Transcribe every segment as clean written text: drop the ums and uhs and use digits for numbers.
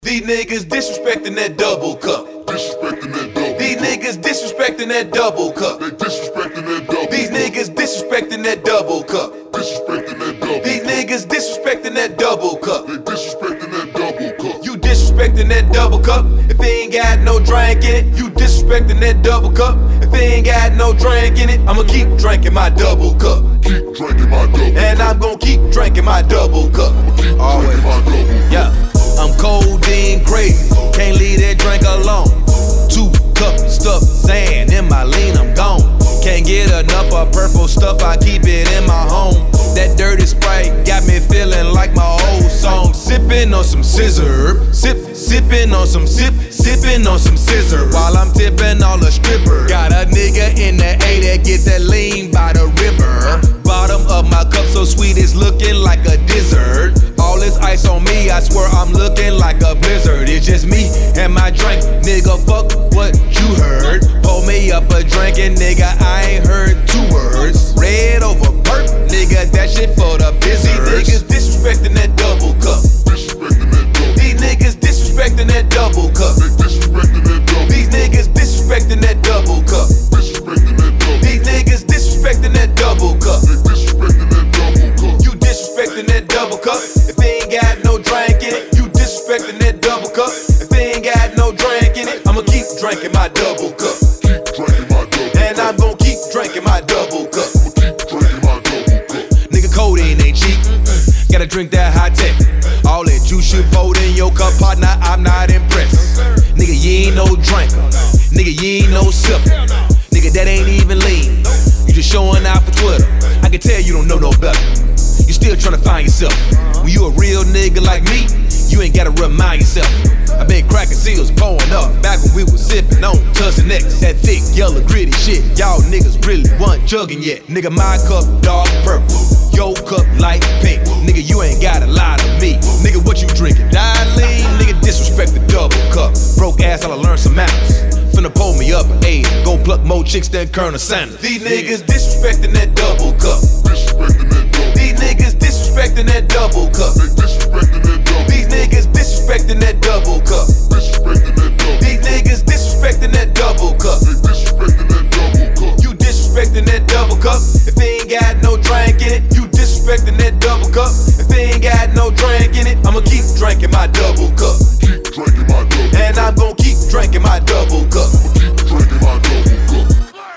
These niggas disrespecting that double cup. Disrespecting that double. These niggas disrespecting that double cup. They disrespecting that double. These niggas disrespecting that double cup. Disrespecting that double. These niggas disrespecting that double cup. They disrespecting that double cup. You disrespecting that double cup. If it ain't got no drink in it, you disrespecting that double cup. If it ain't got no drink in it, I'ma keep drinking my double cup. Keep drinking my double. And I'm gon' keep drinking my double cup. Keep drinking my double. Yeah, I'm codeine crazy, can't leave that drink alone. 2 cups stuff Zan in my lean, I'm gone. Can't get enough of purple stuff, I keep it in my home. That dirty Sprite got me feeling like my old song. Sipping on some scissor, sipping on some sipping on some scissor. While I'm tipping all the stripper. Got a nigga in the A that get that lean by the river. Bottom of my cup so sweet it's looking like a dessert. All this ice on me, I swear I'm looking like a blizzard. It's just me and my drink, nigga, fuck what you heard. Pour me up a drink and nigga, I ain't heard 2 words. Red over perp, nigga, that shit for the business. These niggas disrespecting that double cup. Disrespecting that double. These niggas disrespecting that double cup. They disrespecting that double. These niggas disrespecting that double cup. Disrespecting that double. These niggas disrespecting that double cup. They disrespecting that double cup. You disrespecting that double cup. If it ain't got no drink in it, you disrespecting that double cup. If it ain't got no drink in it, I'ma keep drinking my double cup. Keep drinking my double. And I'm gon' keep drinking my double cup. Keep drinking my double cup. Nigga, codeine ain't cheap. Gotta drink that high tech. All that juice you poured in your cup, partner, I'm not impressed. Nigga, you ain't no drinker. Nigga, you ain't no sipper. Nigga, that ain't even lean. You just showing out for Twitter. I can tell you don't know no better. You still tryna find yourself. When you a real nigga like me, you ain't gotta remind yourself. I been cracking seals, pouring up back when we was sipping on Tussing X. That thick, yellow, gritty shit. Y'all niggas really wasn't jugging yet. Nigga, my cup dark purple, your cup light pink. Nigga, you ain't gotta lie to me. Nigga, what you drinking? Dialine? Nigga, disrespect the double cup. Broke ass, I'll learn some manners. Finna pull me up, ayy. Go pluck more chicks than Colonel Sanders. These niggas disrespecting that double cup. Disrespecting that double. These niggas disrespecting that double cup. They disrespecting that double. These niggas disrespecting that double cup. Disrespecting that double. These niggas disrespecting that double cup. They disrespecting that double cup. You disrespecting that double cup. If it ain't got no drink in it, you disrespecting that double cup. If it ain't got no drink in it, I'ma keep drinking my double cup. Keep drinking my double. And I'm gon' keep drinking my double cup. Keep drinking my double cup.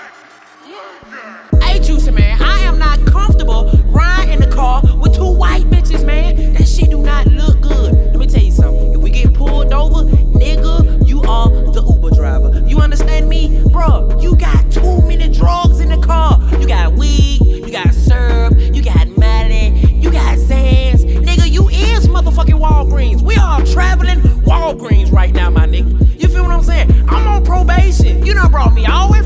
Hey, Juicy, man, I am not comfortable riding in the car with 2 white bitches, man. That shit do not look good. Let me tell you something. If we get pulled over, nigga, you are the Uber driver. You understand me? Bro, you got too many drugs in the car. You got weed, you got syrup, you got Molly, you got Zans. Nigga, you is motherfucking Walgreens. We are traveling Walgreens right now, my nigga. You feel what I'm saying? I'm on probation. You done brought me all the way